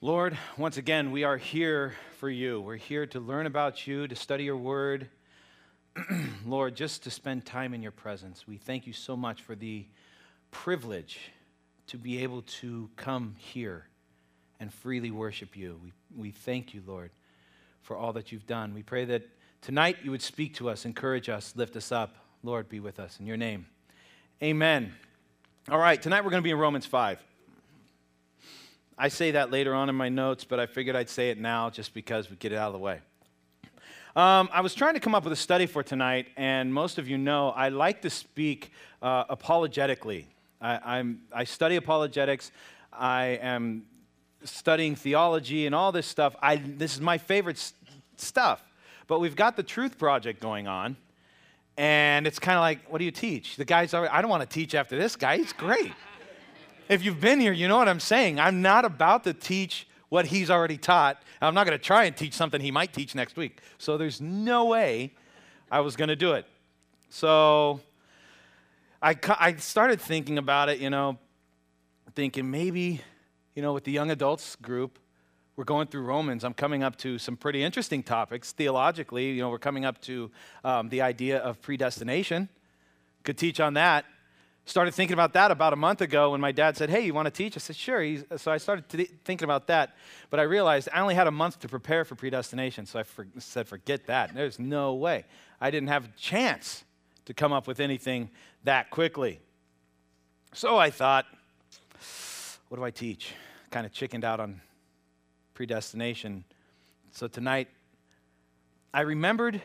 Lord, once again, we are here for you. We're here to learn about you, to study your word. Lord, just to spend time in your presence. We thank you so much for the privilege to be able to come here and freely worship you. We thank you, Lord, for all that you've done. We pray that tonight you would speak to us, encourage us, lift us up. Lord, be with us. In your name, amen. All right, tonight we're going to be in Romans 5. I say that later on in my notes, but I figured I'd say it now just because we get it out of the way. I was trying to come up with a study for tonight, and most of you know I like to speak apologetically. I study apologetics. I am studying theology and all this stuff. This is my favorite stuff. But we've got the Truth Project going on, and it's kind of like, what do you teach? The guy's already, I don't want to teach after this guy. He's great. If you've been here, you know what I'm saying. I'm not about to teach what he's already taught. I'm not going to try and teach something he might teach next week. So there's no way I was going to do it. So I started thinking about it, thinking maybe, with the young adults group, we're going through Romans. I'm coming up to some pretty interesting topics. Theologically, we're coming up to the idea of predestination. Could teach on that. Started thinking about that about a month ago when my dad said, hey, you want to teach? I said, sure. So I started thinking about that, but I realized I only had a month to prepare for predestination, so I said, forget that. There's no way. I didn't have a chance to come up with anything that quickly. So I thought, what do I teach? Kind of chickened out on predestination. So tonight, I remembered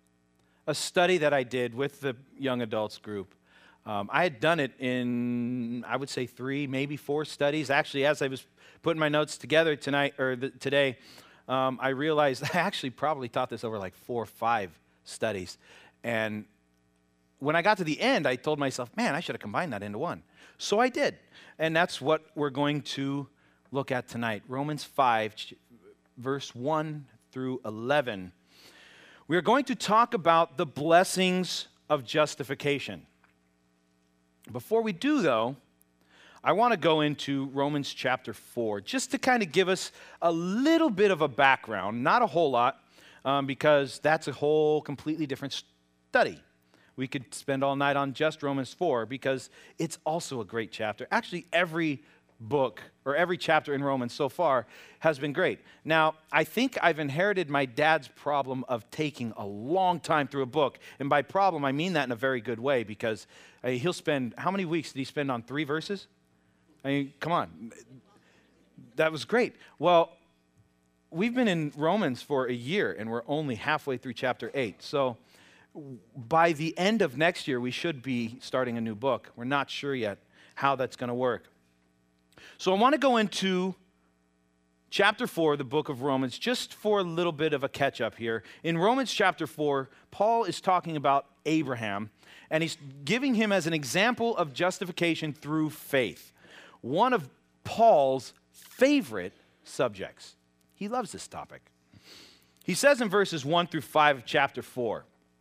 a study that I did with the young adults group. I had done it in, I would say 3, maybe 4 studies. Actually, as I was putting my notes together today, I realized I actually probably taught this over like 4 or 5 studies. And when I got to the end, I told myself, man, I should have combined that into one. So I did. And that's what we're going to look at tonight. Romans 5, verse 1 through 11. We are going to talk about the blessings of justification. Before we do, though, I want to go into Romans chapter 4, just to kind of give us a little bit of a background, not a whole lot, because that's a whole completely different study. We could spend all night on just Romans 4, because it's also a great chapter. Actually, every book or every chapter in Romans so far has been great. Now, I think I've inherited my dad's problem of taking a long time through a book. And by problem, I mean that in a very good way, because he'll spend, how many weeks did he spend on 3 verses? I mean, come on. That was great. Well, we've been in Romans for a year, and we're only halfway through chapter 8. So by the end of next year, we should be starting a new book. We're not sure yet how that's going to work. So I want to go into chapter 4, the book of Romans, just for a little bit of a catch-up here. In Romans chapter 4, Paul is talking about Abraham, and he's giving him as an example of justification through faith. One of Paul's favorite subjects. He loves this topic. He says in verses 1 through 5 of chapter 4,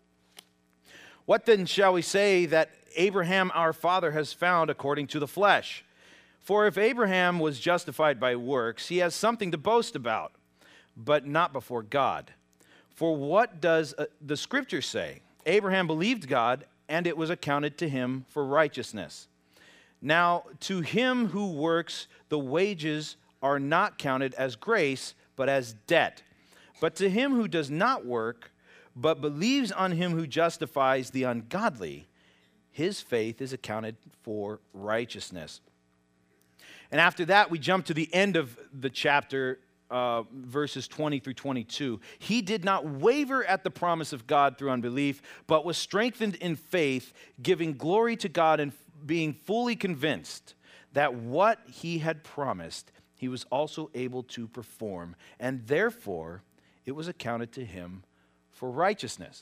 "What then shall we say that Abraham our father has found according to the flesh? For if Abraham was justified by works, he has something to boast about, but not before God. For what does the Scripture say? Abraham believed God, and it was accounted to him for righteousness. Now, to him who works, the wages are not counted as grace, but as debt. But to him who does not work, but believes on him who justifies the ungodly, his faith is accounted for righteousness." And after that, we jump to the end of the chapter, verses 20 through 22. "He did not waver at the promise of God through unbelief, but was strengthened in faith, giving glory to God and being fully convinced that what he had promised, he was also able to perform. And therefore, it was accounted to him for righteousness."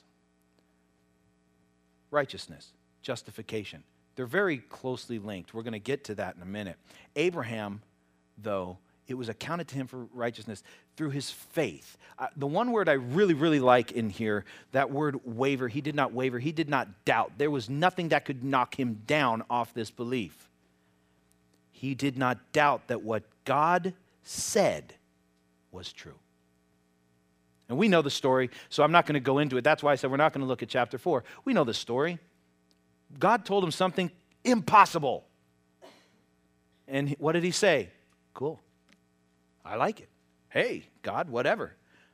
Righteousness, justification. They're very closely linked. We're going to get to that in a minute. Abraham, though, it was accounted to him for righteousness through his faith. The one word I really, really like in here, that word waver, he did not waver, he did not doubt. There was nothing that could knock him down off this belief. He did not doubt that what God said was true. And we know the story, so I'm not going to go into it. That's why I said we're not going to look at chapter 4. We know the story. God told him something impossible. And what did he say? Cool. I like it. Hey, God, whatever.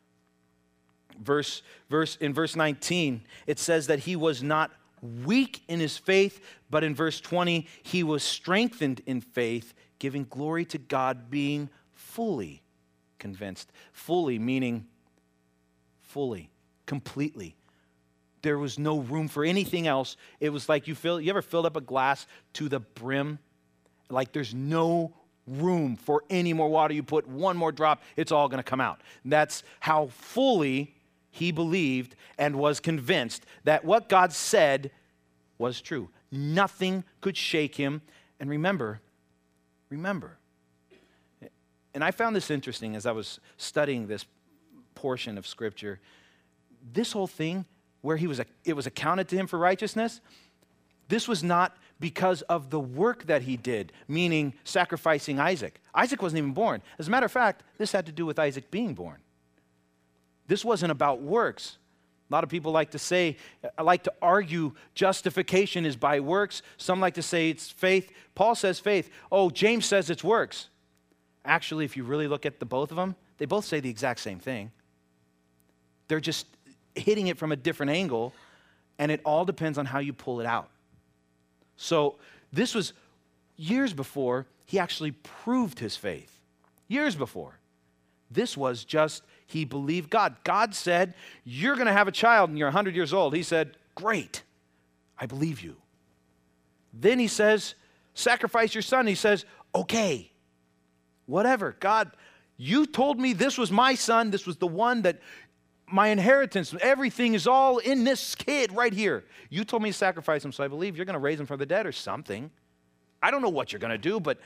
In verse 19, it says that he was not weak in his faith, but in verse 20, he was strengthened in faith, giving glory to God, being fully convinced. Fully meaning fully, completely. There was no room for anything else. It was like you ever filled up a glass to the brim? Like there's no room for any more water. You put one more drop, it's all going to come out. That's how fully he believed and was convinced that what God said was true. Nothing could shake him. And remember, and I found this interesting as I was studying this portion of Scripture. This whole thing where it was accounted to him for righteousness, this was not because of the work that he did, meaning sacrificing Isaac. Isaac wasn't even born. As a matter of fact, this had to do with Isaac being born. This wasn't about works. A lot of people like to argue justification is by works. Some like to say it's faith. Paul says faith. Oh, James says it's works. Actually, if you really look at the both of them, they both say the exact same thing. They're just hitting it from a different angle, and it all depends on how you pull it out. So this was years before he actually proved his faith. Years before. This was just he believed God. God said, you're going to have a child and you're 100 years old. He said, great, I believe you. Then he says, sacrifice your son. He says, okay, whatever. God, you told me this was my son. This was the one that my inheritance, everything is all in this kid right here. You told me to sacrifice him, so I believe you're going to raise him from the dead or something. I don't know what you're going to do, but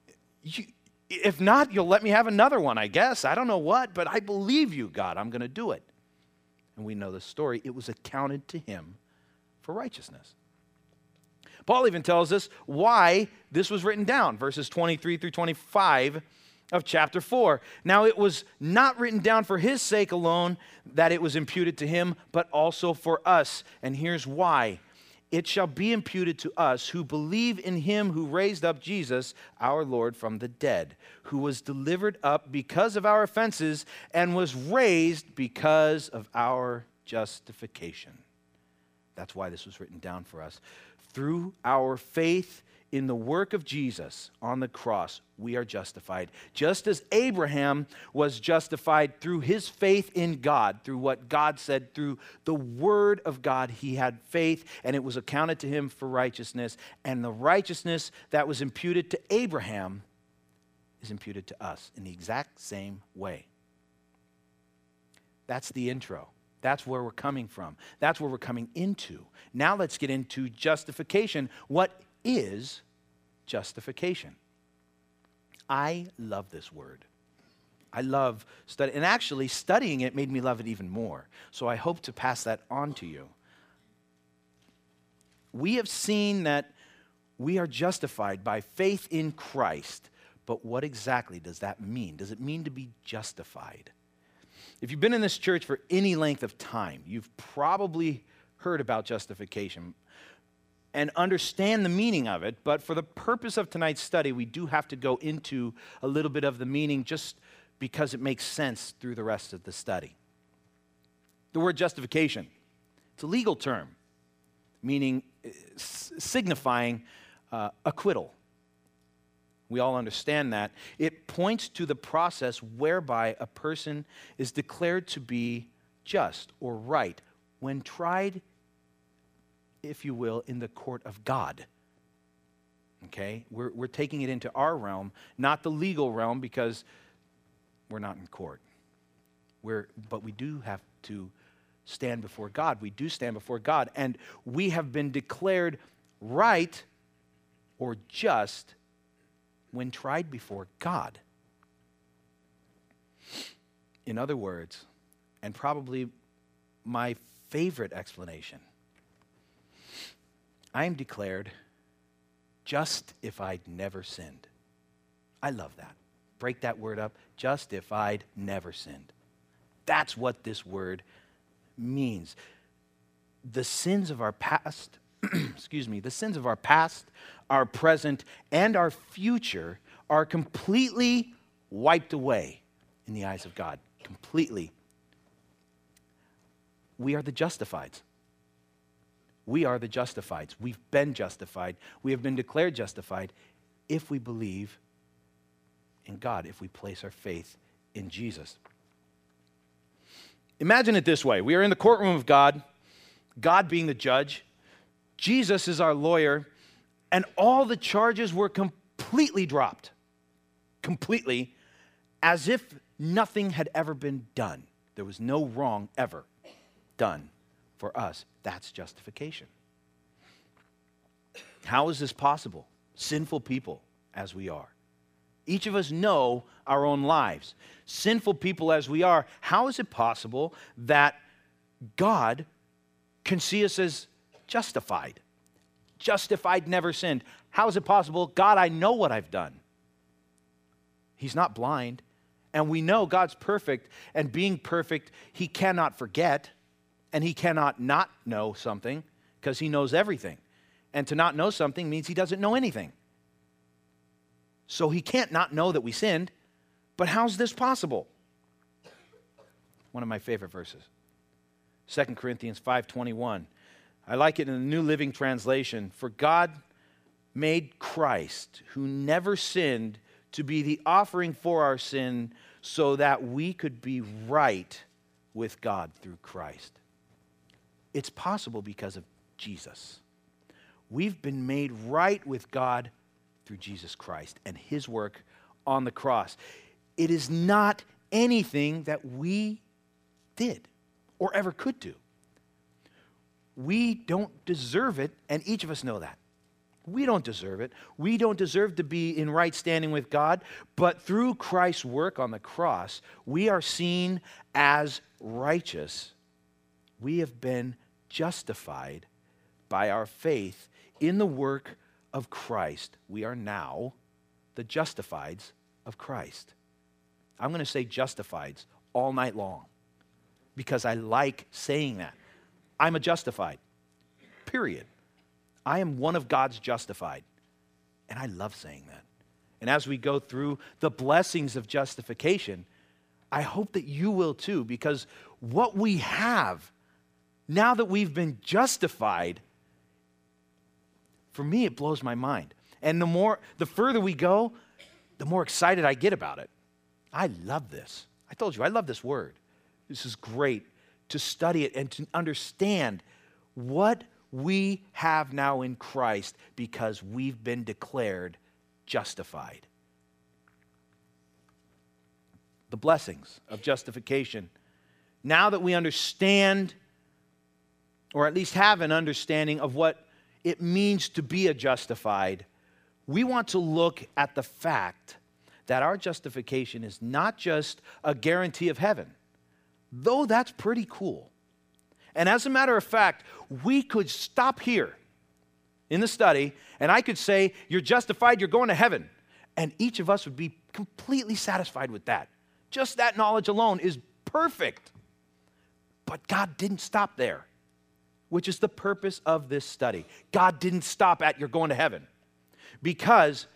if not, you'll let me have another one, I guess. I don't know what, but I believe you, God. I'm going to do it. And we know the story. It was accounted to him for righteousness. Paul even tells us why this was written down, verses 23 through 25 of chapter 4. Now it was not written down for his sake alone that it was imputed to him, but also for us. And here's why. It shall be imputed to us who believe in him who raised up Jesus, our Lord, from the dead, who was delivered up because of our offenses and was raised because of our justification. That's why this was written down for us. Through our faith in the work of Jesus on the cross, we are justified. Just as Abraham was justified through his faith in God, through what God said, through the word of God, he had faith and it was accounted to him for righteousness. And the righteousness that was imputed to Abraham is imputed to us in the exact same way. That's the intro. That's where we're coming from. That's where we're coming into. Now let's get into justification. What is justification? I love this word. I love studying, and actually studying it made me love it even more. So I hope to pass that on to you. We have seen that we are justified by faith in Christ, but what exactly does that mean? Does it mean to be justified? If you've been in this church for any length of time, you've probably heard about justification and understand the meaning of it, but for the purpose of tonight's study, we do have to go into a little bit of the meaning just because it makes sense through the rest of the study. The word justification, it's a legal term, meaning signifying acquittal. We all understand that. It points to the process whereby a person is declared to be just or right when tried, if you will, in the court of God. Okay? We're taking it into our realm, not the legal realm, because we're not in court. But we do have to stand before God. We do stand before God, and we have been declared right or just when tried before God. In other words, and probably my favorite explanation, I am declared just if I'd never sinned. I love that. break that word up. Justified, never sinned. That's what this word means. The sins of our past, the sins of our past, our present, and our future are completely wiped away in the eyes of God. Completely. We are the justifieds. We are the justifieds. We've been justified. We have been declared justified if we believe in God, if we place our faith in Jesus. Imagine it this way. We are in the courtroom of God, God being the judge. Jesus is our lawyer, and all the charges were completely dropped. Completely, as if nothing had ever been done. There was no wrong ever done for us. That's justification. How is this possible? Sinful people as we are. Each of us know our own lives. Sinful people as we are, how is it possible that God can see us as justified? Justified, never sinned. How is it possible? God, I know what I've done. He's not blind. And we know God's perfect. And being perfect, He cannot forget. And He cannot not know something because He knows everything. And to not know something means He doesn't know anything. So He can't not know that we sinned. But how's this possible? One of my favorite verses. 2 Corinthians 5:21. I like it in the New Living Translation. For God made Christ, who never sinned, to be the offering for our sin so that we could be right with God through Christ. It's possible because of Jesus. We've been made right with God through Jesus Christ and His work on the cross. It is not anything that we did or ever could do. We don't deserve it, and each of us know that. We don't deserve it. We don't deserve to be in right standing with God, but through Christ's work on the cross, we are seen as righteous. We have been justified by our faith in the work of Christ. We are now the justifieds of Christ. I'm going to say justifieds all night long because I like saying that. I'm a justified, period. I am one of God's justified, and I love saying that. And as we go through the blessings of justification, I hope that you will too, because what we have, now that we've been justified, for me, it blows my mind. And the further we go, the more excited I get about it. I love this. I told you, I love this word. This is great to study it and to understand what we have now in Christ because we've been declared justified. The blessings of justification. Now that we understand, or at least have an understanding of what it means to be a justified, we want to look at the fact that our justification is not just a guarantee of heaven, though that's pretty cool. And as a matter of fact, we could stop here in the study, and I could say, you're justified, you're going to heaven. And each of us would be completely satisfied with that. Just that knowledge alone is perfect. But God didn't stop there, which is the purpose of this study. God didn't stop at you're going to heaven. Because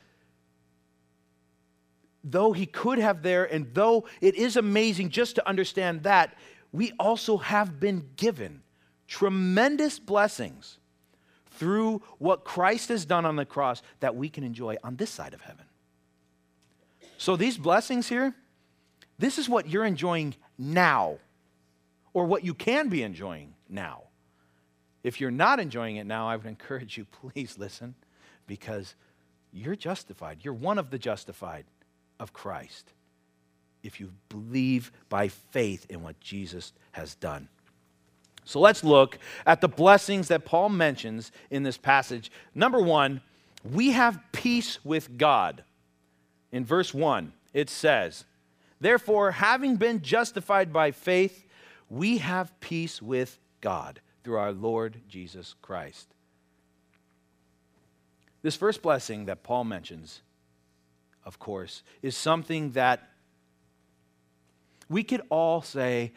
though He could have there, and though it is amazing just to understand that, we also have been given tremendous blessings through what Christ has done on the cross that we can enjoy on this side of heaven. So these blessings here, this is what you're enjoying now, or what you can be enjoying now. If you're not enjoying it now, I would encourage you, please listen, because you're justified. You're one of the justified of Christ if you believe by faith in what Jesus has done. So let's look at the blessings that Paul mentions in this passage. Number one, we have peace with God. In verse 1, it says, therefore, having been justified by faith, we have peace with God through our Lord Jesus Christ. This first blessing that Paul mentions of course, is something that we could all say,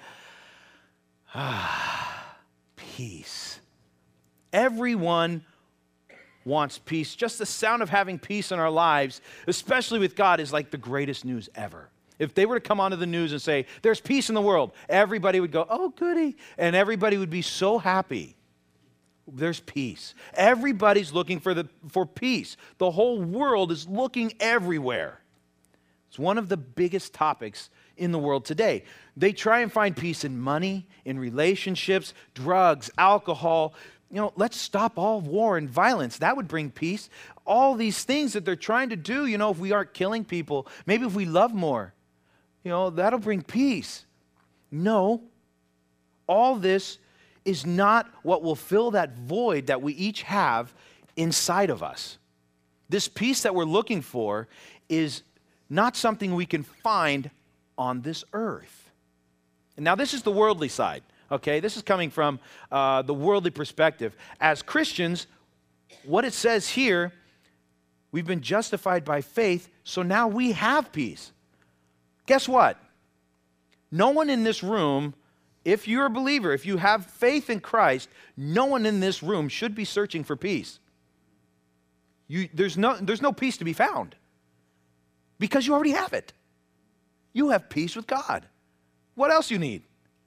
peace. Everyone wants peace. Just the sound of having peace in our lives, especially with God, is like the greatest news ever. If they were to come onto the news and say, there's peace in the world, everybody would go, oh, goody. And everybody would be so happy. There's peace. Everybody's looking for peace. The whole world is looking everywhere. It's one of the biggest topics in the world today. They try and find peace in money, in relationships, drugs, alcohol. Let's stop all war and violence. That would bring peace. All these things that they're trying to do, if we aren't killing people, maybe if we love more, that'll bring peace. No, all this is not what will fill that void that we each have inside of us. This peace that we're looking for is not something we can find on this earth. And now this is the worldly side, okay? This is coming from the worldly perspective. As Christians, what it says here, we've been justified by faith, so now we have peace. Guess what? No one in this room, if you're a believer, if you have faith in Christ, no one in this room should be searching for peace. There's no peace to be found because you already have it. You have peace with God. What else you need?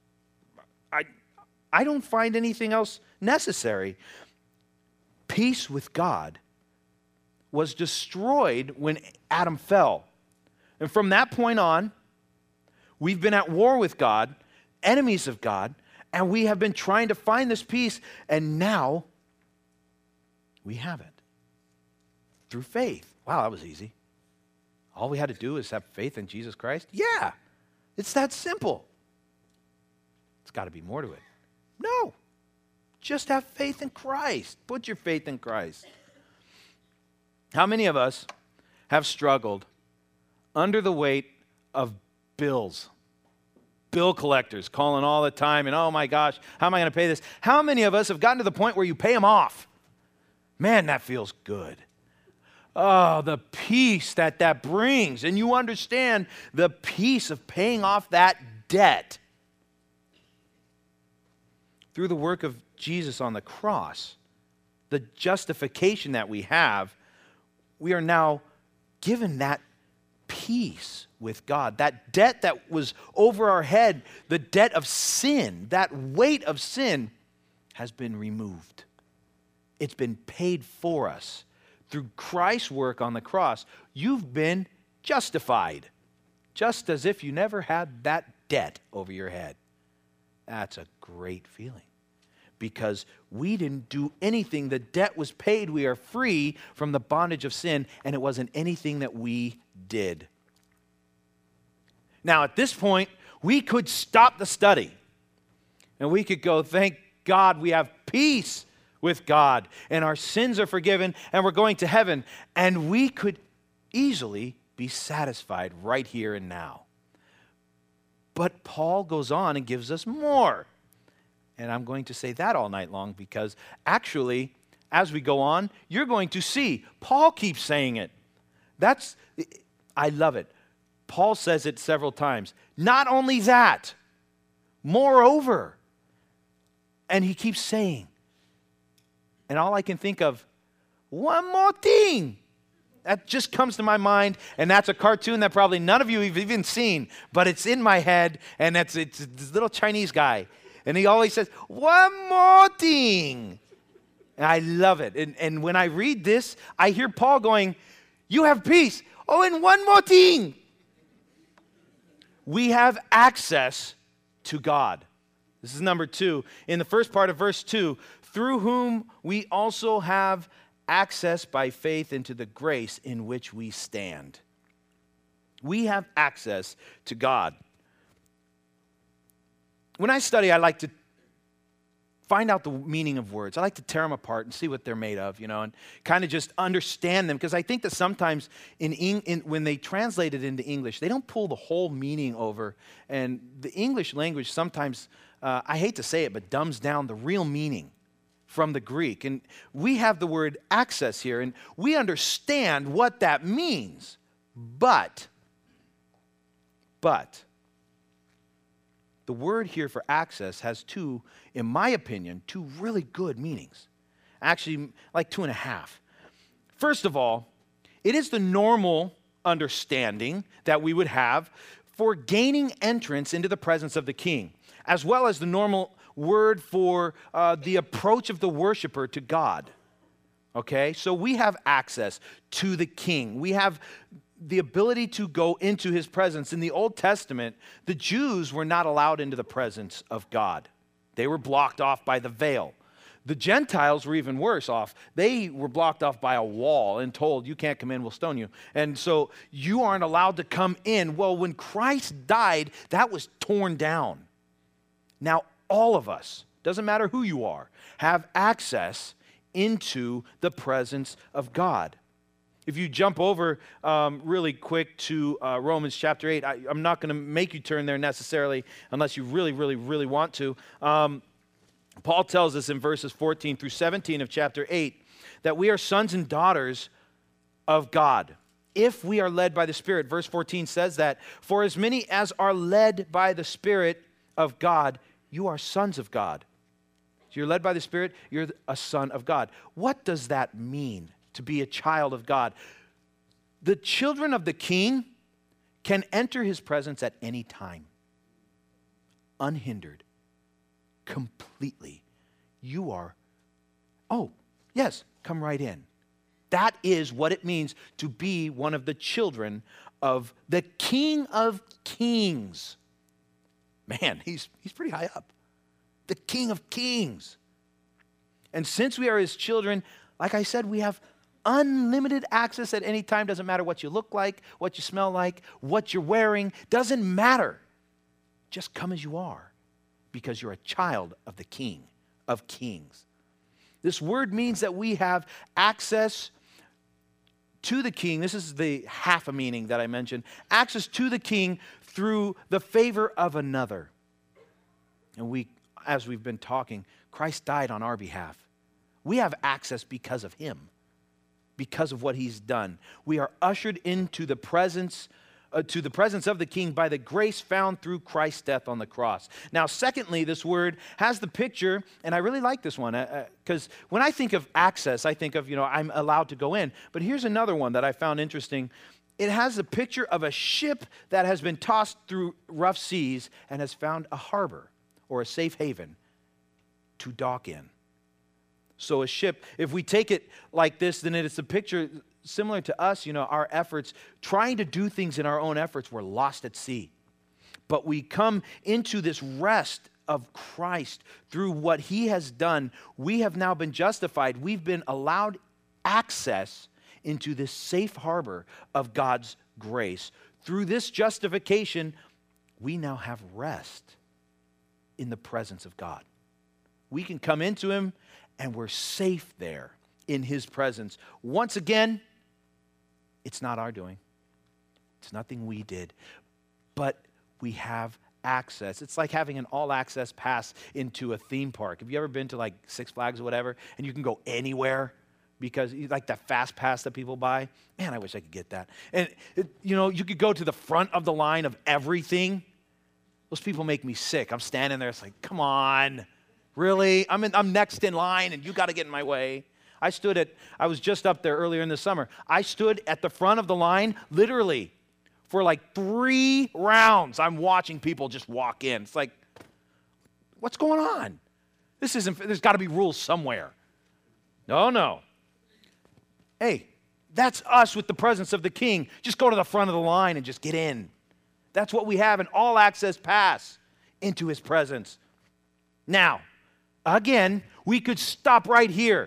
I don't find anything else necessary. Peace with God was destroyed when Adam fell. And from that point on, we've been at war with God, enemies of God, and we have been trying to find this peace, and now we have it through faith. Wow, that was easy. All we had to do is have faith in Jesus Christ? Yeah, it's that simple. It's got to be more to it. No, just have faith in Christ. Put your faith in Christ. How many of us have struggled under the weight of bills? Bill collectors calling all the time, and oh my gosh, how am I going to pay this? How many of us have gotten to the point where you pay them off? Man, that feels good. Oh, the peace that brings. And you understand the peace of paying off that debt. Through the work of Jesus on the cross, the justification that we have, we are now given that peace with God. That debt that was over our head, the debt of sin, that weight of sin has been removed. It's been paid for us. Through Christ's work on the cross, you've been justified, just as if you never had that debt over your head. That's a great feeling because we didn't do anything. The debt was paid. We are free from the bondage of sin, and it wasn't anything that we did. Now, at this point, we could stop the study, and we could go, thank God we have peace with God, and our sins are forgiven, and we're going to heaven, and we could easily be satisfied right here and now. But Paul goes on and gives us more. And I'm going to say that all night long because actually, as we go on, you're going to see Paul keeps saying it. I love it. Paul says it several times. Not only that, moreover. And he keeps saying, and all I can think of, one more thing. That just comes to my mind, and that's a cartoon that probably none of you have even seen, but it's in my head, and it's this little Chinese guy. And he always says, one more thing. And I love it. And when I read this, I hear Paul going, you have peace. Oh, and one more thing. We have access to God. This is number 2. In the first part of verse 2, through whom we also have access by faith into the grace in which we stand. We have access to God. When I study, I like to find out the meaning of words. I like to tear them apart and see what they're made of, and kind of just understand them. Because I think that sometimes when they translate it into English, they don't pull the whole meaning over. And the English language sometimes, I hate to say it, but dumbs down the real meaning from the Greek. And we have the word access here, and we understand what that means. But, the word here for access has two, in my opinion, two really good meanings. Actually, like 2.5. First of all, it is the normal understanding that we would have for gaining entrance into the presence of the king, as well as the normal word for the approach of the worshiper to God. Okay, so we have access to the king. We have the ability to go into his presence. In the Old Testament, the Jews were not allowed into the presence of God. They were blocked off by the veil. The Gentiles were even worse off. They were blocked off by a wall and told, you can't come in, we'll stone you. And so you aren't allowed to come in. Well, when Christ died, that was torn down. Now, all of us, doesn't matter who you are, have access into the presence of God. If you jump over really quick to Romans chapter 8, I'm not going to make you turn there necessarily unless you really, really, really want to. Paul tells us in verses 14 through 17 of chapter 8 that we are sons and daughters of God if we are led by the Spirit. Verse 14 says that, for as many as are led by the Spirit of God, you are sons of God. So you're led by the Spirit, you're a son of God. What does that mean to be a child of God? The children of the King can enter his presence at any time, unhindered. Completely. You are, oh, yes, come right in. That is what it means to be one of the children of the King of Kings. Man, he's pretty high up. The King of Kings. And since we are his children, like I said, we have unlimited access at any time. Doesn't matter what you look like, what you smell like, what you're wearing. Doesn't matter. Just come as you are, because you're a child of the King of Kings. This word means that we have access to the King. This is the half a meaning that I mentioned. Access to the King through the favor of another. And we, as we've been talking, Christ died on our behalf. We have access because of him, because of what he's done. We are ushered into the presence of the King by the grace found through Christ's death on the cross. Now, secondly, this word has the picture, and I really like this one, because when I think of access, I think of, I'm allowed to go in. But here's another one that I found interesting. It has the picture of a ship that has been tossed through rough seas and has found a harbor or a safe haven to dock in. So a ship, if we take it like this, then it's a picture similar to us, our efforts, trying to do things in our own efforts, we're lost at sea. But we come into this rest of Christ through what he has done. We have now been justified. We've been allowed access into this safe harbor of God's grace. Through this justification, we now have rest in the presence of God. We can come into him and we're safe there in his presence. Once again, it's not our doing. It's nothing we did. But we have access. It's like having an all-access pass into a theme park. Have you ever been to like Six Flags or whatever, and you can go anywhere because like that fast pass that people buy? Man, I wish I could get that. And you could go to the front of the line of everything. Those people make me sick. I'm standing there. It's like, come on, really? I'm next in line, and you got to get in my way. I was just up there earlier in the summer. I stood at the front of the line, literally, for like 3 rounds. I'm watching people just walk in. It's like, what's going on? There's got to be rules somewhere. No. Hey, that's us with the presence of the King. Just go to the front of the line and just get in. That's what we have, an all-access pass into his presence. Now, again, we could stop right here.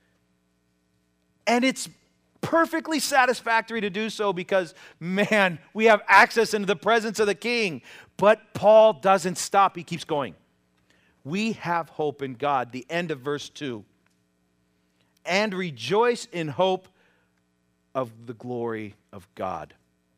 And it's perfectly satisfactory to do so because, man, we have access into the presence of the King. But Paul doesn't stop. He keeps going. We have hope in God. The end of verse 2. And rejoice in hope of the glory of God.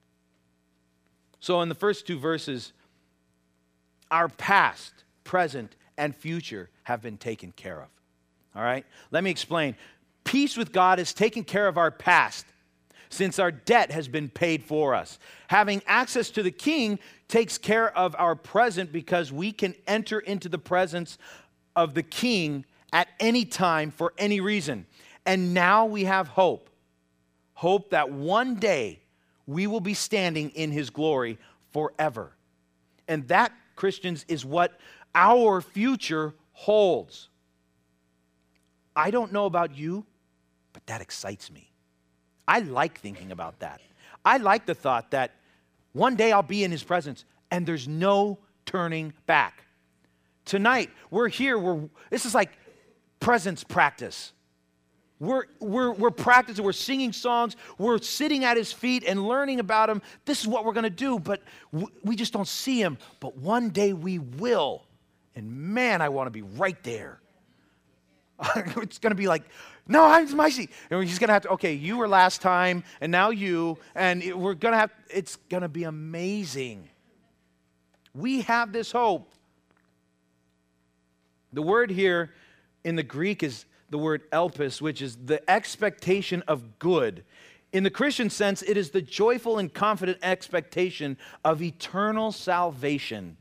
So in the first 2 verses, our past, present, and future have been taken care of. All right? Let me explain. Peace with God is taking care of our past. since our debt has been paid for us. Having access to the King takes care of our present because we can enter into the presence of the King at any time for any reason. And now we have hope. Hope that one day we will be standing in his glory forever. And that, Christians, is what our future holds. I don't know about you, but that excites me. I like thinking about that. I like the thought that one day I'll be in his presence and there's no turning back. Tonight, we're here. This is like presence practice. We're practicing. We're singing songs. We're sitting at his feet and learning about him. This is what we're going to do, but we just don't see him. But one day we will. And man, I want to be right there. It's going to be like, no, I'm my seat. And he's going to have to, okay, you were last time, and now you, and it's going to be amazing. We have this hope. The word here in the Greek is the word elpis, which is the expectation of good. In the Christian sense, it is the joyful and confident expectation of eternal salvation.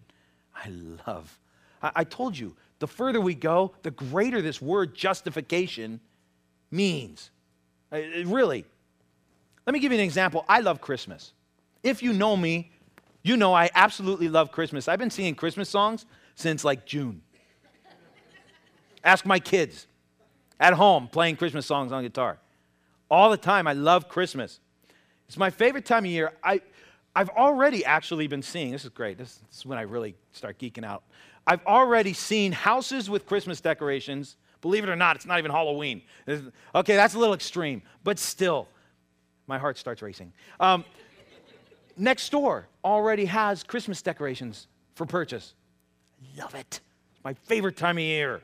I told you, the further we go, the greater this word justification means. Really. Let me give you an example. I love Christmas. If you know me, you know I absolutely love Christmas. I've been singing Christmas songs since like June. Ask my kids at home playing Christmas songs on guitar. All the time. I love Christmas. It's my favorite time of year. I've already actually been seeing, this is great. This is when I really start geeking out. I've already seen houses with Christmas decorations. Believe it or not, it's not even Halloween. Okay, that's a little extreme, but still, my heart starts racing. Next door already has Christmas decorations for purchase. Love it. It's my favorite time of year.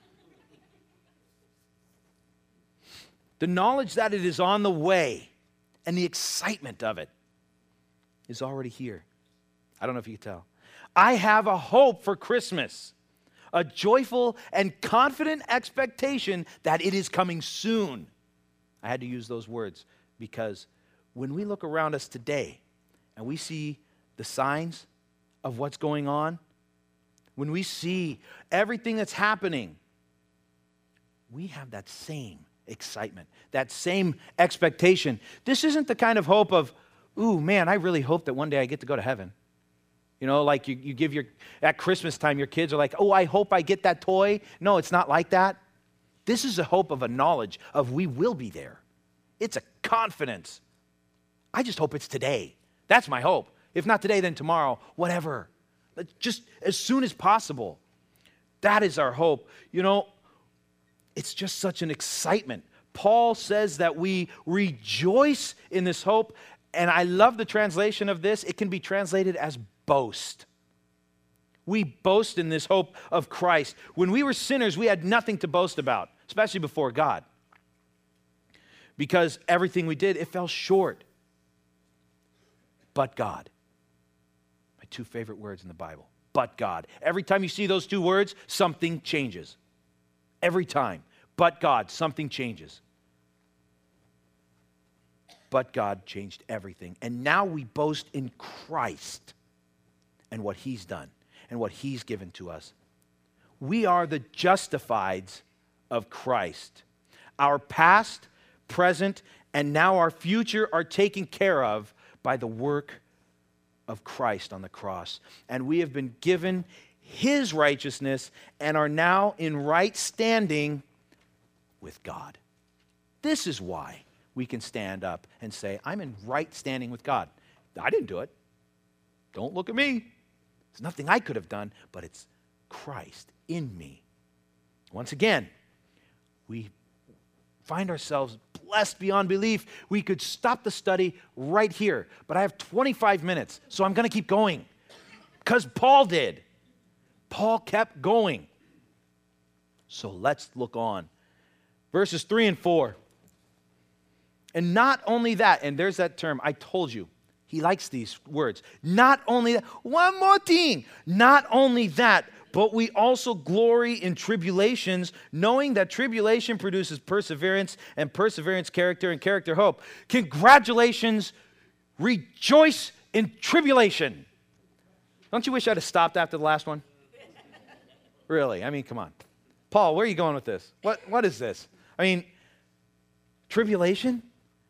The knowledge that it is on the way and the excitement of it is already here. I don't know if you can tell. I have a hope for Christmas, a joyful and confident expectation that it is coming soon. I had to use those words because when we look around us today and we see the signs of what's going on, when we see everything that's happening, we have that same excitement, that same expectation. This isn't the kind of hope of, ooh, man, I really hope that one day I get to go to heaven. You know, like you give at Christmas time, your kids are like, oh, I hope I get that toy. No, it's not like that. This is a hope of a knowledge of we will be there. It's a confidence. I just hope it's today. That's my hope. If not today, then tomorrow, whatever. Just as soon as possible. That is our hope. You know, it's just such an excitement. Paul says that we rejoice in this hope, and I love the translation of this. It can be translated as boast. We boast in this hope of Christ. When we were sinners, we had nothing to boast about, especially before God. Because everything we did, it fell short. But God. My two favorite words in the Bible. But God. Every time you see those two words, something changes. Every time. But God, something changes. But God changed everything. And now we boast in Christ and what he's done and what he's given to us. We are the justifieds of Christ. Our past, present, and now our future are taken care of by the work of Christ on the cross. And we have been given his righteousness and are now in right standing with God. This is why we can stand up and say, I'm in right standing with God. I didn't do it. Don't look at me. There's nothing I could have done, but it's Christ in me. Once again, we find ourselves blessed beyond belief. We could stop the study right here, but I have 25 minutes, so I'm going to keep going because Paul did. Paul kept going. So let's look on. Verses 3 and 4. And not only that, and there's that term, I told you, he likes these words. Not only that, one more thing. Not only that, But we also glory in tribulations, knowing that tribulation produces perseverance, and perseverance, character, and character, hope. Congratulations, rejoice in tribulation. Don't you wish I'd have stopped after the last one? Really? I mean, come on. Paul, where are you going with this? What is this? I mean, tribulation?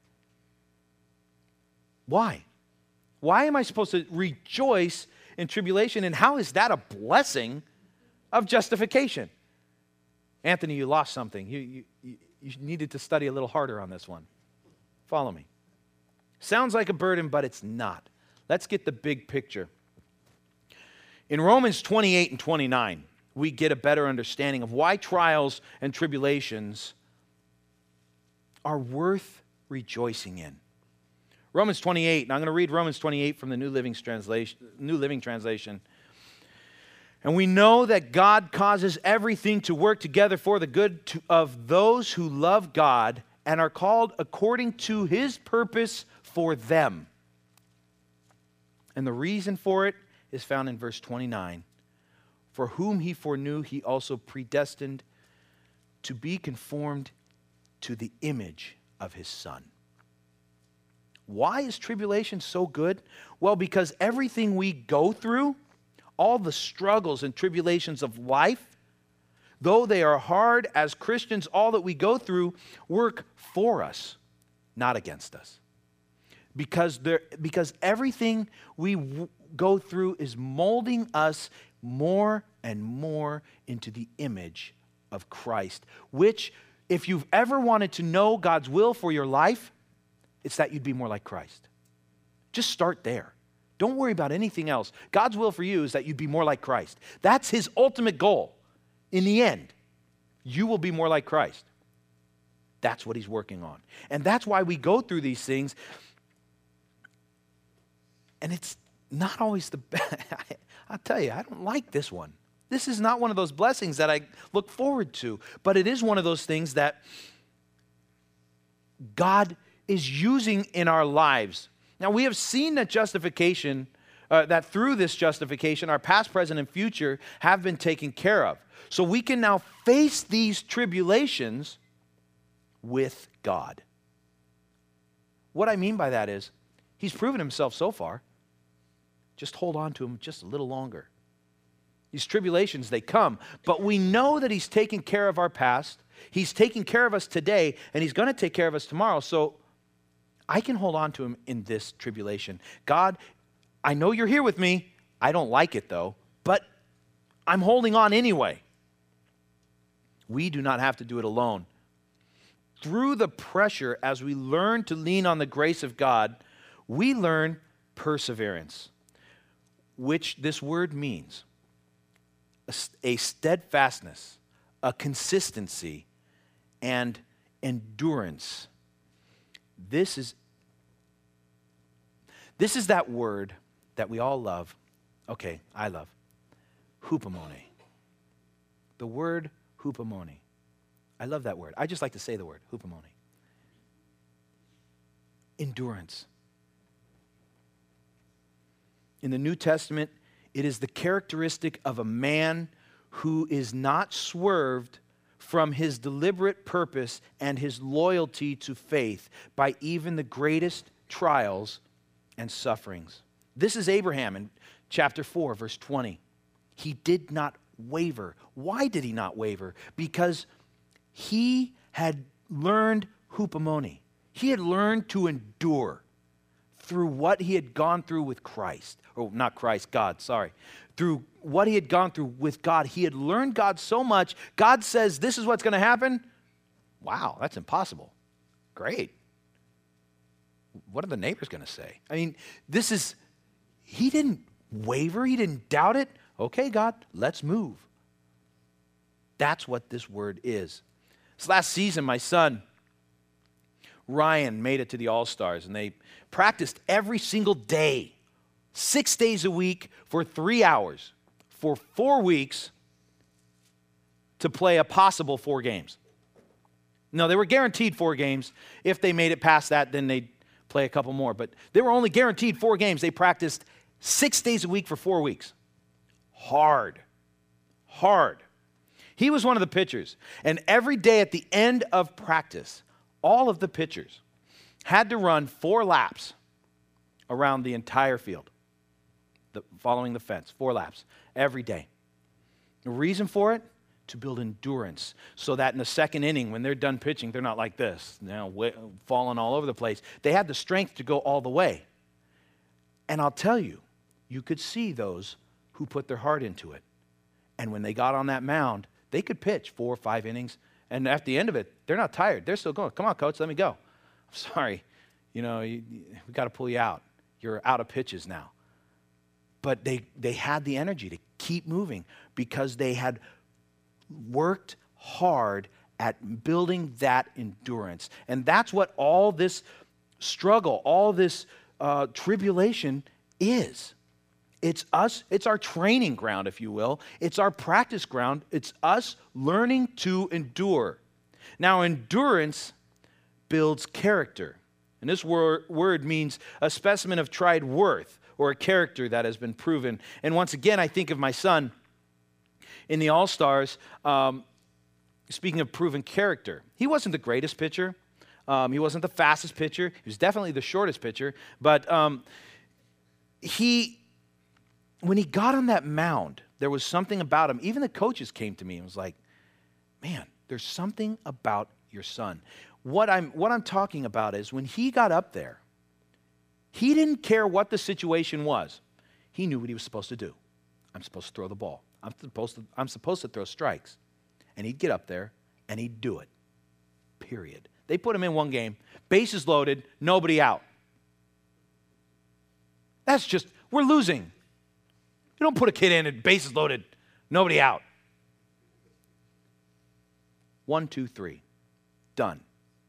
Why? Why am I supposed to rejoice in tribulation, and how is that a blessing of justification? Anthony, you lost something. You needed to study a little harder on this one. Follow me. Sounds like a burden, but it's not. Let's get the big picture. In Romans 28 and 29, we get a better understanding of why trials and tribulations are worth rejoicing in. Romans 28, and I'm going to read Romans 28 from the New Living Translation. And we know that God causes everything to work together for the good of those who love God and are called according to His purpose for them. And the reason for it is found in verse 29. For whom He foreknew, He also predestined to be conformed to the image of His Son. Why is tribulation so good? Well, because everything we go through, all the struggles and tribulations of life, though they are hard as Christians, all that we go through work for us, not against us. Because everything we go through is molding us more and more into the image of Christ, which, if you've ever wanted to know God's will for your life, it's that you'd be more like Christ. Just start there. Don't worry about anything else. God's will for you is that you'd be more like Christ. That's His ultimate goal. In the end, you will be more like Christ. That's what He's working on. And that's why we go through these things. And it's not always the best. I'll tell you, I don't like this one. This is not one of those blessings that I look forward to. But it is one of those things that God is using in our lives. Now, we have seen that justification, that through this justification, our past, present, and future have been taken care of. So we can now face these tribulations with God. What I mean by that is, He's proven Himself so far. Just hold on to Him just a little longer. These tribulations, they come, but we know that He's taken care of our past. He's taking care of us today, and He's going to take care of us tomorrow. So I can hold on to Him in this tribulation. God, I know You're here with me. I don't like it though, but I'm holding on anyway. We do not have to do it alone. Through the pressure, as we learn to lean on the grace of God, we learn perseverance, which this word means a steadfastness, a consistency, and endurance. This is that word that we all love. Okay, I love. Hupomone. The word hupomone. I love that word. I just like to say the word, hupomone. Endurance. In the New Testament, it is the characteristic of a man who is not swerved from his deliberate purpose and his loyalty to faith by even the greatest trials and sufferings. This is Abraham in chapter 4, verse 20. He did not waver. Why did he not waver? Because he had learned hupomone. He had learned to endure through what he had gone through with Christ. Or not Christ, God, sorry. Through what he had gone through with God. He had learned God so much. God says, this is what's going to happen. Wow, that's impossible. Great. What are the neighbors going to say? I mean, he didn't waver. He didn't doubt it. Okay, God, let's move. That's what this word is. This last season, my son, Ryan, made it to the All-Stars, and they practiced every single day, 6 days a week for 3 hours, for 4 weeks to play a possible 4 games. No, they were guaranteed 4 games. If they made it past that, then they'd play a couple more. But they were only guaranteed 4 games. They practiced 6 days a week for 4 weeks. Hard. hard. He was one of the pitchers. And every day at the end of practice, all of the pitchers had to run 4 laps around the entire field, following the fence, 4 laps every day. The reason for it? To build endurance so that in the second inning, when they're done pitching, they're not like this, falling all over the place. They had the strength to go all the way. And I'll tell you, you could see those who put their heart into it. And when they got on that mound, they could pitch 4 or 5 innings. And at the end of it, they're not tired. They're still going, come on, coach, let me go. I'm sorry. We got to pull you out. You're out of pitches now. But they had the energy to keep moving because they had worked hard at building that endurance. And that's what all this struggle, all this tribulation is. It's us, it's our training ground, if you will. It's our practice ground. It's us learning to endure. Now, endurance builds character. And this word means a specimen of tried worth or a character that has been proven. And once again, I think of my son in the All-Stars, speaking of proven character. He wasn't the greatest pitcher. He wasn't the fastest pitcher. He was definitely the shortest pitcher. But when he got on that mound, there was something about him. Even the coaches came to me and was like, man, there's something about your son. What I'm talking about is when he got up there, he didn't care what the situation was. He knew what he was supposed to do. I'm supposed to throw the ball. I'm supposed to throw strikes. And he'd get up there and he'd do it. Period. They put him in one game, bases loaded, nobody out. We're losing. You don't put a kid in and bases loaded, nobody out. 1, 2, 3. Done.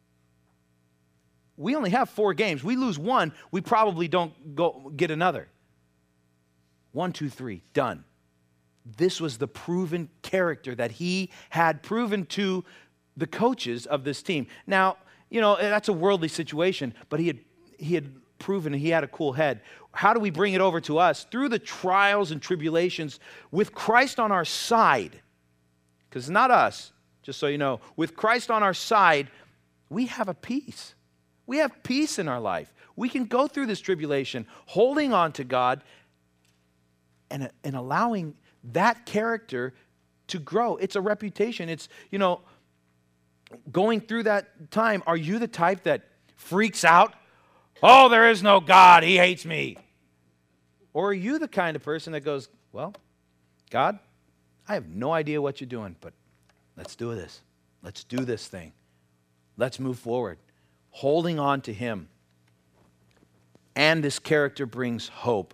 We only have 4 games. We lose 1, we probably don't go get another. 1, 2, 3. Done. This was the proven character that he had proven to the coaches of this team. Now, that's a worldly situation, but he had proven he had a cool head. How do we bring it over to us? Through the trials and tribulations with Christ on our side. Because it's not us, just so you know. With Christ on our side, we have a peace. We have peace in our life. We can go through this tribulation holding on to God and allowing that character to grow. It's a reputation. It's, going through that time, are you the type that freaks out? Oh, there is no God. He hates me. Or are you the kind of person that goes, well, God, I have no idea what you're doing, but let's do this. Let's do this thing. Let's move forward. Holding on to Him. And this character brings hope,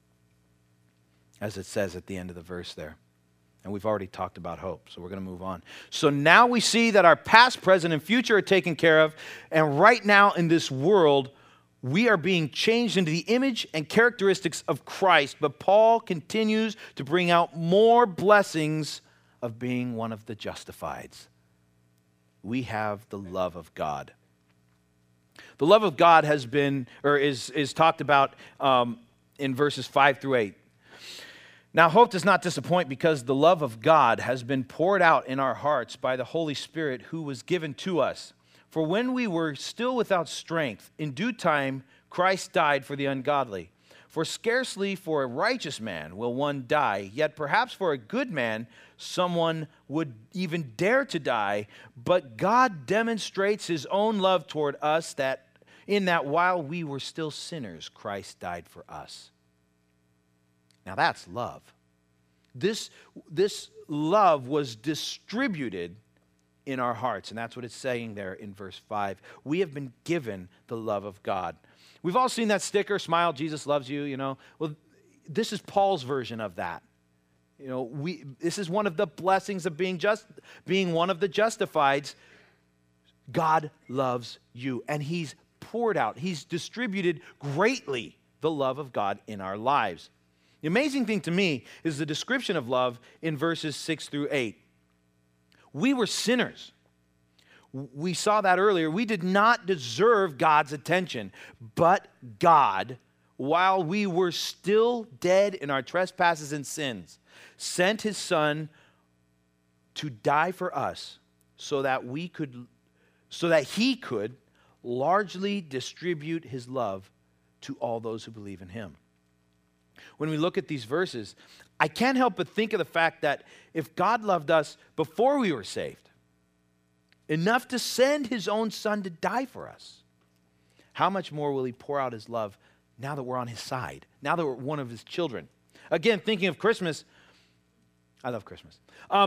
as it says at the end of the verse there. And we've already talked about hope, so we're going to move on. So now we see that our past, present, and future are taken care of. And right now in this world, we are being changed into the image and characteristics of Christ. But Paul continues to bring out more blessings of being one of the justifieds. We have the love of God. The love of God has been, or is talked about in verses 5 through 8. Now, hope does not disappoint because the love of God has been poured out in our hearts by the Holy Spirit who was given to us. For when we were still without strength, in due time Christ died for the ungodly. For scarcely for a righteous man will one die, yet perhaps for a good man someone would even dare to die. But God demonstrates His own love toward us that while we were still sinners, Christ died for us. Now that's love. This love was distributed in our hearts, and that's what it's saying there in verse 5. We have been given the love of God. We've all seen that sticker, smile, Jesus loves you, Well, this is Paul's version of that. This is one of the blessings of being one of the justifieds. God loves you, and He's poured out, He's distributed greatly the love of God in our lives. The amazing thing to me is the description of love in verses 6 through 8. We were sinners. We saw that earlier. We did not deserve God's attention, but God, while we were still dead in our trespasses and sins, sent His Son to die for us so that he could largely distribute his love to all those who believe in him. When we look at these verses, I can't help but think of the fact that if God loved us before we were saved, enough to send his own son to die for us, how much more will he pour out his love now that we're on his side, now that we're one of his children? Again, thinking of Christmas, I love Christmas.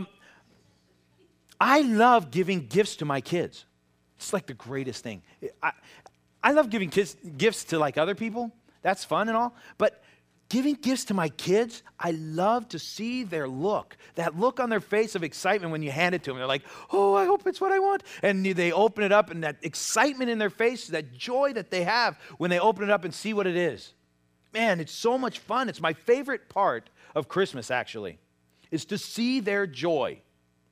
I love giving gifts to my kids. It's like the greatest thing. I love giving gifts to like other people. That's fun and all. But giving gifts to my kids, I love to see their look. That look on their face of excitement when you hand it to them. They're like, oh, I hope it's what I want. And they open it up, and that excitement in their face, that joy that they have when they open it up and see what it is. Man, it's so much fun. It's my favorite part of Christmas, actually, is to see their joy.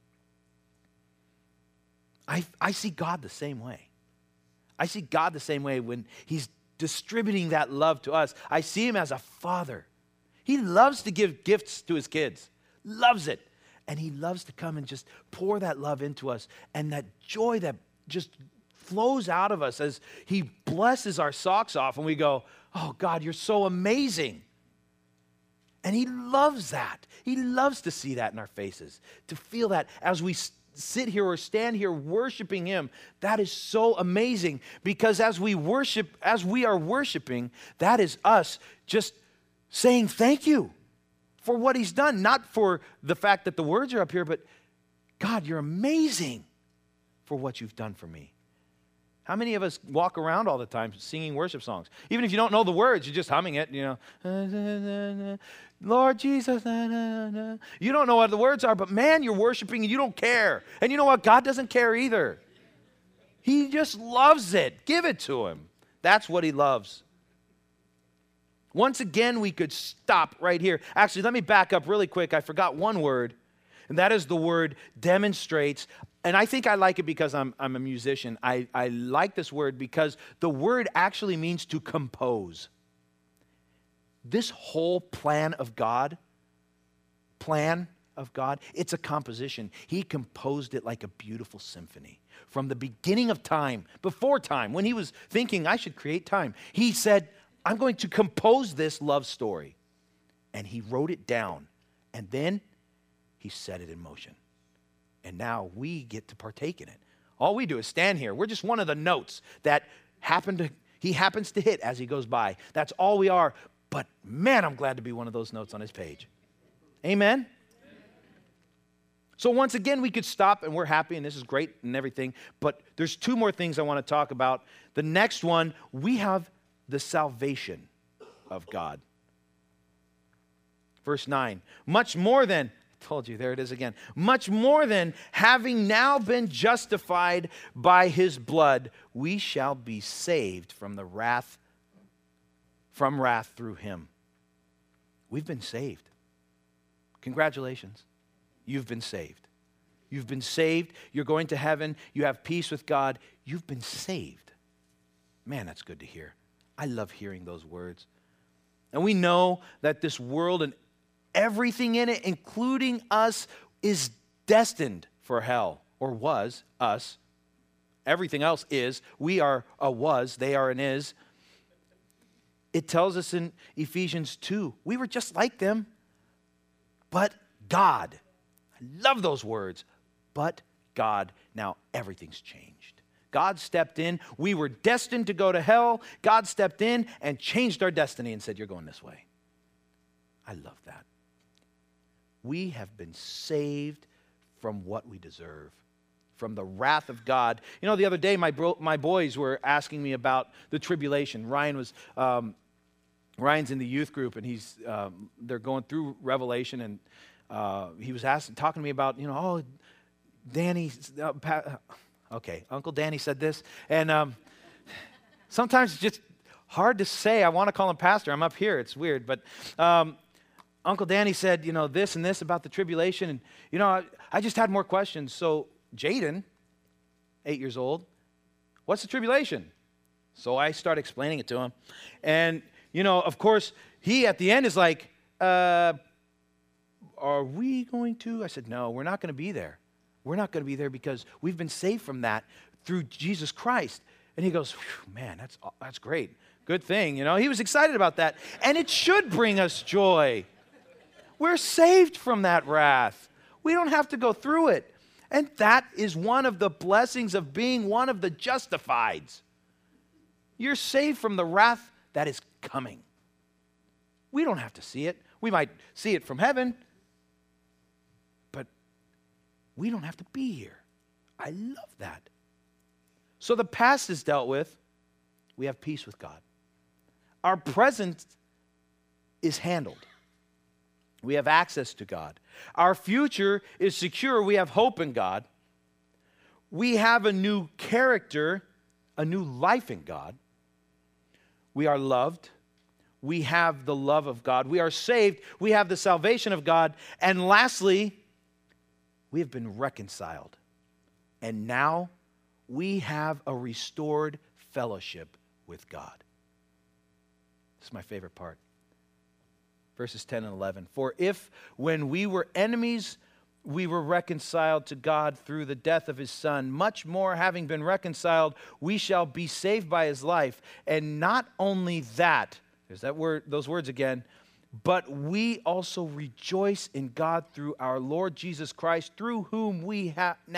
I see God the same way. I see God the same way when he's distributing that love to us. I see him as a father. He loves to give gifts to his kids. Loves it. And he loves to come and just pour that love into us. And that joy that just flows out of us as he blesses our socks off and we go, oh God, you're so amazing. And he loves that. He loves to see that in our faces, to feel that as we sit here or stand here worshiping him. That is so amazing, because as we are worshiping, that is us just saying thank you for what he's done. Not for the fact that the words are up here, but God, you're amazing for what you've done for me. How many of us walk around all the time singing worship songs? Even if you don't know the words, you're just humming it, Lord Jesus. You don't know what the words are, but man, you're worshiping and you don't care. And you know what? God doesn't care either. He just loves it. Give it to him. That's what he loves. Once again, we could stop right here. Actually, let me back up really quick. I forgot one word, and that is the word demonstrates. And I think I like it because I'm a musician. I like this word because the word actually means to compose. This whole plan of God, it's a composition. He composed it like a beautiful symphony. From the beginning of time, before time, when he was thinking, I should create time, he said, I'm going to compose this love story. And he wrote it down. And then he set it in motion. And now we get to partake in it. All we do is stand here. We're just one of the notes that he happens to hit as he goes by. That's all we are. But man, I'm glad to be one of those notes on his page. Amen? So once again, we could stop, and we're happy, and this is great and everything. But there's two more things I want to talk about. The next one, we have the salvation of God. Verse 9, much more than, told you, there it is again. Much more than having now been justified by his blood, we shall be saved from wrath through him. We've been saved. Congratulations. You've been saved. You've been saved. You're going to heaven. You have peace with God. You've been saved. Man, that's good to hear. I love hearing those words. And we know that this world and everything in it, including us, is destined for hell, or was us. Everything else is. We are a was, they are an is. It tells us in Ephesians 2, we were just like them, but God. I love those words. But God. Now everything's changed. God stepped in. We were destined to go to hell. God stepped in and changed our destiny and said, you're going this way. I love that. We have been saved from what we deserve, from the wrath of God. You know, the other day, my boys were asking me about the tribulation. Ryan's in the youth group, and they're going through Revelation, and he was talking to me about, Danny, Uncle Danny said this, and sometimes it's just hard to say. I want to call him pastor. I'm up here. It's weird, but Uncle Danny said, this and this about the tribulation, and, I just had more questions. So Jaden, 8 years old, what's the tribulation? So I start explaining it to him, and, of course, he at the end is like, are we going to? I said, no, we're not going to be there. We're not going to be there because we've been saved from that through Jesus Christ. And he goes, man, that's great. Good thing, He was excited about that. And it should bring us joy. We're saved from that wrath. We don't have to go through it. And that is one of the blessings of being one of the justifieds. You're saved from the wrath that is coming. We don't have to see it. We might see it from heaven, but we don't have to be here. I love that. So the past is dealt with. We have peace with God. Our present is handled. We have access to God. Our future is secure. We have hope in God. We have a new character, a new life in God. We are loved. We have the love of God. We are saved. We have the salvation of God. And lastly, we have been reconciled. And now we have a restored fellowship with God. This is my favorite part. Verses 10 and 11. For if when we were enemies, we were reconciled to God through the death of his Son, much more having been reconciled, we shall be saved by his life. And not only that, there's that word, those words again, but we also rejoice in God through our Lord Jesus Christ, through whom we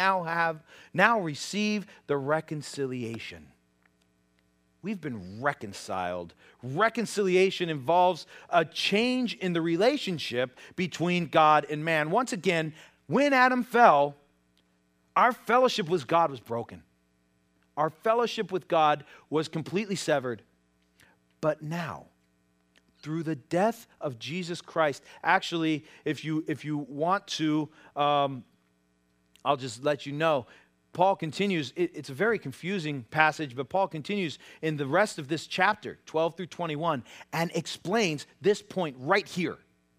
now receive the reconciliation. We've been reconciled. Reconciliation involves a change in the relationship between God and man. Once again, when Adam fell, our fellowship with God was broken. Our fellowship with God was completely severed. But now, through the death of Jesus Christ, actually, if you want to, I'll just let you know, Paul continues, it's a very confusing passage, but Paul continues in the rest of this chapter, 12 through 21, and explains this point right here.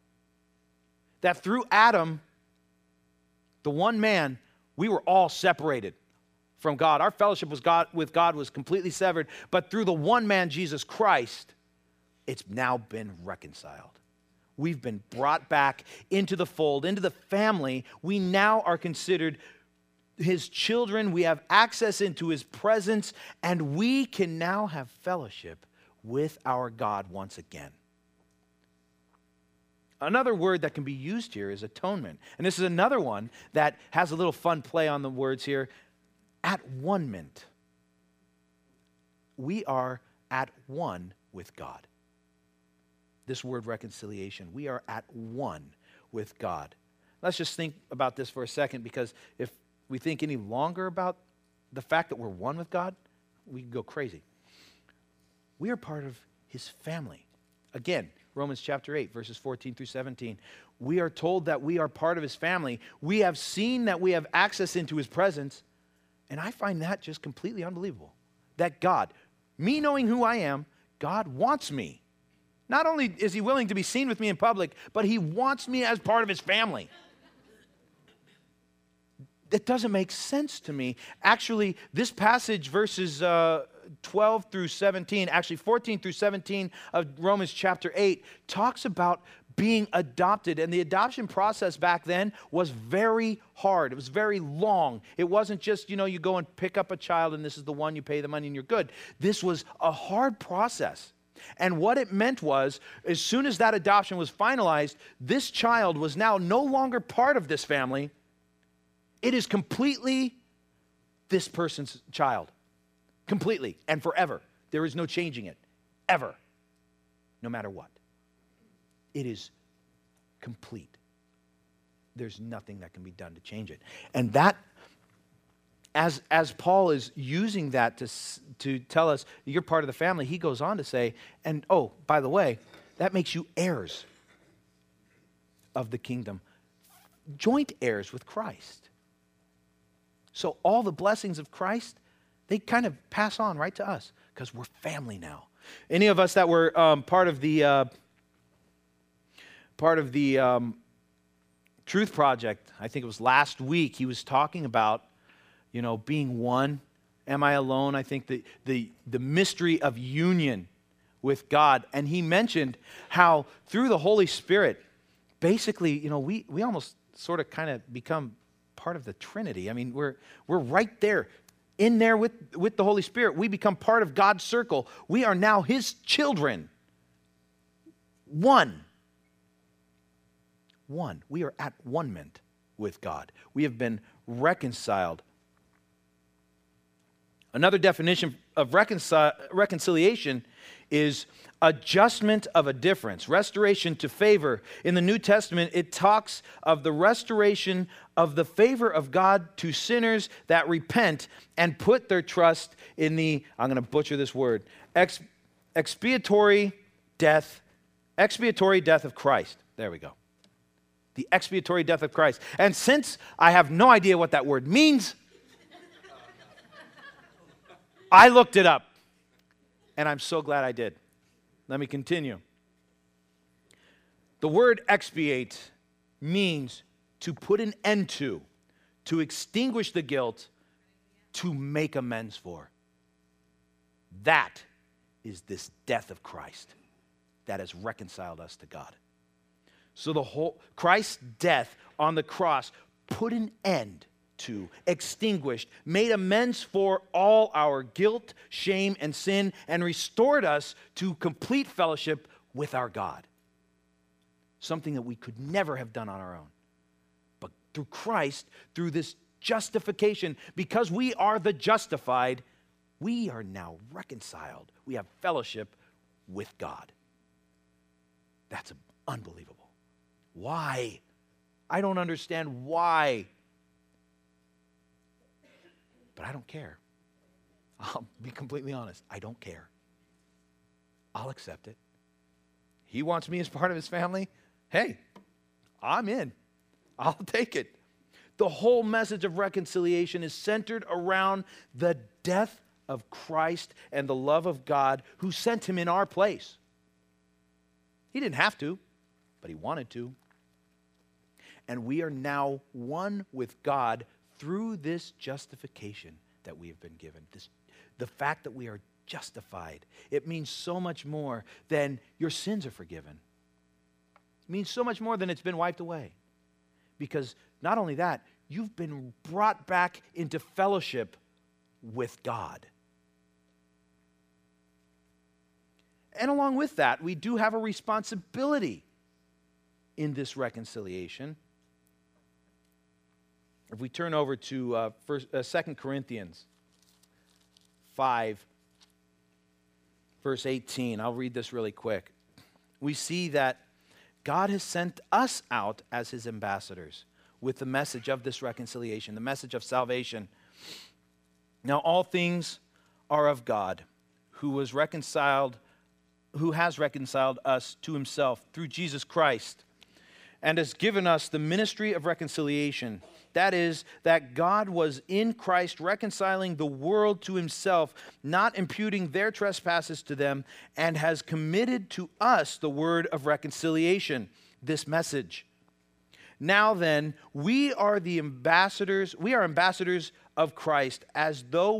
That through Adam, the one man, we were all separated from God. Our fellowship with God was completely severed, but through the one man, Jesus Christ, it's now been reconciled. We've been brought back into the fold, into the family. We now are considered his children. We have access into his presence, and we can now have fellowship with our God once again. Another word that can be used here is atonement. And this is another one that has a little fun play on the words here. At one-ment. We are at one with God. This word reconciliation, we are at one with God. Let's just think about this for a second, because if we think any longer about the fact that we're one with God, we can go crazy. We are part of his family. Again, Romans chapter 8, verses 14 through 17. We are told that we are part of his family. We have seen that we have access into his presence. And I find that just completely unbelievable. That God, me knowing who I am, God wants me. Not only is he willing to be seen with me in public, but he wants me as part of his family. That doesn't make sense to me. Actually, this passage, verses 12 through 17, actually 14 through 17 of Romans chapter 8, talks about being adopted. And the adoption process back then was very hard. It was very long. It wasn't just, you go and pick up a child and this is the one, you pay the money and you're good. This was a hard process. And what it meant was, as soon as that adoption was finalized, this child was now no longer part of this family. It is completely this person's child. Completely and forever. There is no changing it. Ever. No matter what. It is complete. There's nothing that can be done to change it. And that, as Paul is using that to tell us you're part of the family, he goes on to say, and oh, by the way, that makes you heirs of the kingdom. Joint heirs with Christ. So all the blessings of Christ, they kind of pass on right to us because we're family now. Any of us that were part of the Truth Project, I think it was last week, he was talking about, being one. Am I alone? I think the mystery of union with God. And he mentioned how through the Holy Spirit, basically, we almost sort of kind of become part of the Trinity. I mean, we're right there, in there with the Holy Spirit. We become part of God's circle. We are now his children. One. We are at one-ment with God. We have been reconciled. Another definition of reconciliation is adjustment of a difference, restoration to favor. In the New Testament, it talks of the restoration of the favor of God to sinners that repent and put their trust in the, I'm going to butcher this word, expiatory death of Christ. There we go. The expiatory death of Christ. And since I have no idea what that word means, I looked it up, and I'm so glad I did. Let me continue. The word expiate means to put an end to extinguish the guilt, to make amends for. That is this death of Christ that has reconciled us to God. So Christ's death on the cross put an end to, extinguished, made amends for all our guilt, shame, and sin, and restored us to complete fellowship with our God. Something that we could never have done on our own. But through Christ, through this justification, because we are the justified, we are now reconciled. We have fellowship with God. That's unbelievable. Why? I don't understand why. But I don't care. I'll be completely honest. I don't care. I'll accept it. He wants me as part of his family. Hey, I'm in. I'll take it. The whole message of reconciliation is centered around the death of Christ and the love of God who sent him in our place. He didn't have to, but he wanted to. And we are now one with God through this justification that we have been given. The fact that we are justified. It means so much more than your sins are forgiven. It means so much more than it's been wiped away. Because not only that, you've been brought back into fellowship with God. And along with that, we do have a responsibility in this reconciliation. If we turn over to 2 Corinthians 5, verse 18, I'll read this really quick. We see that God has sent us out as his ambassadors with the message of this reconciliation, the message of salvation. Now all things are of God, who has reconciled us to himself through Jesus Christ, and has given us the ministry of reconciliation. That is, that God was in Christ reconciling the world to himself, not imputing their trespasses to them, and has committed to us the word of reconciliation, this message. Now then, we are ambassadors of Christ, as though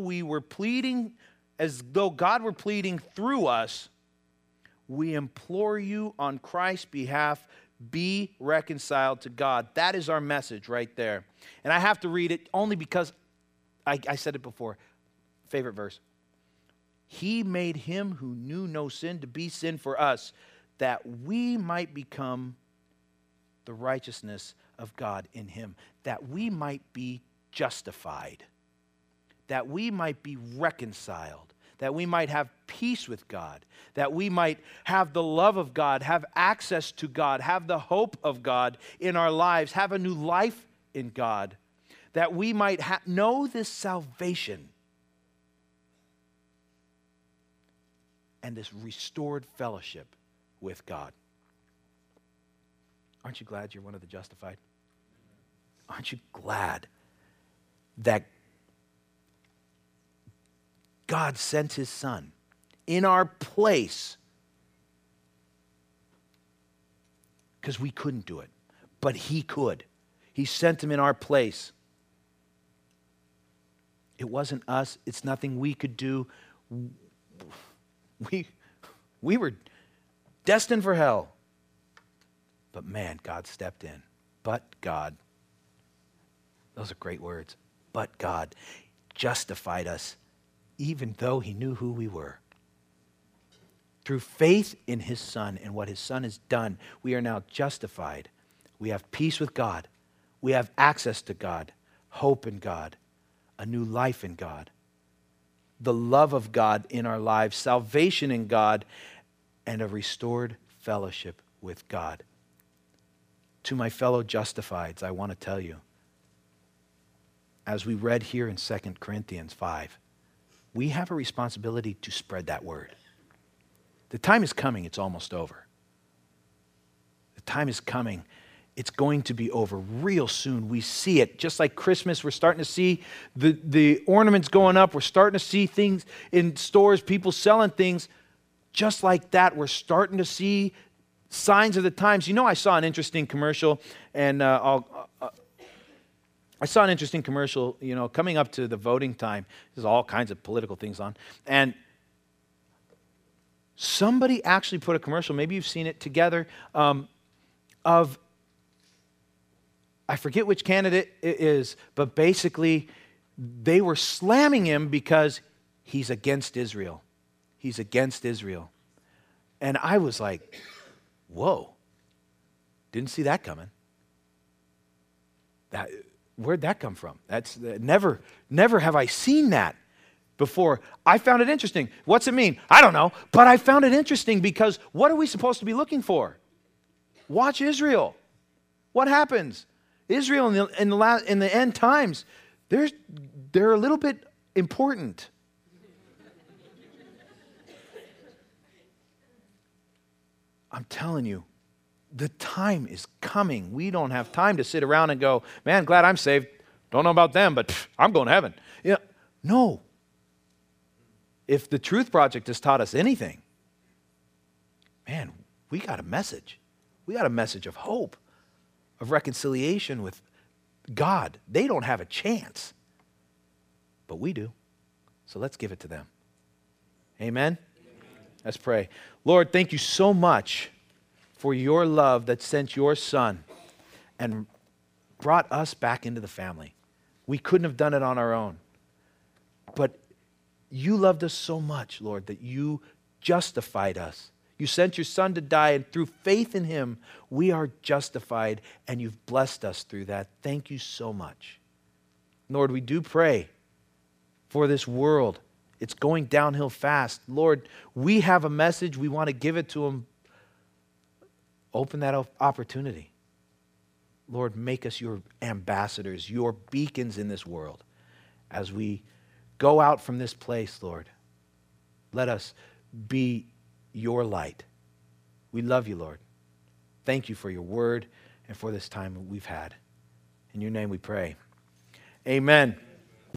God were pleading through us. We implore you on Christ's behalf, be reconciled to God. That is our message right there. And I have to read it only because I said it before. Favorite verse. He made him who knew no sin to be sin for us, that we might become the righteousness of God in him, that we might be justified, that we might be reconciled, that we might have peace with God, that we might have the love of God, have access to God, have the hope of God in our lives, have a new life in God, that we might know this salvation and this restored fellowship with God. Aren't you glad you're one of the justified? Aren't you glad that God sent his Son in our place? Because we couldn't do it, but he could. He sent him in our place. It wasn't us. It's nothing we could do. We were destined for hell. But man, God stepped in. But God. Those are great words. But God justified us even though he knew who we were. Through faith in his Son and what his Son has done, we are now justified. We have peace with God. We have access to God, hope in God, a new life in God, the love of God in our lives, salvation in God, and a restored fellowship with God. To my fellow justifieds, I want to tell you, as we read here in 2 Corinthians 5, we have a responsibility to spread that word. The time is coming, it's almost over. The time is coming. It's going to be over real soon. We see it. Just like Christmas, we're starting to see the ornaments going up. We're starting to see things in stores, people selling things. Just like that, we're starting to see signs of the times. You know, I saw an interesting commercial, and I saw an interesting commercial, you know, coming up to the voting time. There's all kinds of political things on. And somebody actually put a commercial, maybe you've seen it together, of, I forget which candidate it is, but basically they were slamming him because he's against Israel. He's against Israel. And I was like, whoa, didn't see that coming. Where'd that come from? That's never have I seen that before. I found it interesting. What's it mean? I don't know, but I found it interesting because what are we supposed to be looking for? Watch Israel. What happens? Israel in the end times, they're a little bit important. I'm telling you, the time is coming. We don't have time to sit around and go, man, glad I'm saved. Don't know about them, but I'm going to heaven. Yeah, no. If the Truth Project has taught us anything, man, we got a message. We got a message of hope, of reconciliation with God. They don't have a chance, but we do. So let's give it to them. Amen? Let's pray. Lord, thank you so much for your love that sent your Son and brought us back into the family. We couldn't have done it on our own. But you loved us so much, Lord, that you justified us. You sent your Son to die, and through faith in him, we are justified, and you've blessed us through that. Thank you so much. Lord, we do pray for this world. It's going downhill fast. Lord, we have a message. We want to give it to them. Open that opportunity. Lord, make us your ambassadors, your beacons in this world. As we go out from this place, Lord, let us be your light. We love you, Lord. Thank you for your word and for this time we've had. In your name we pray. Amen.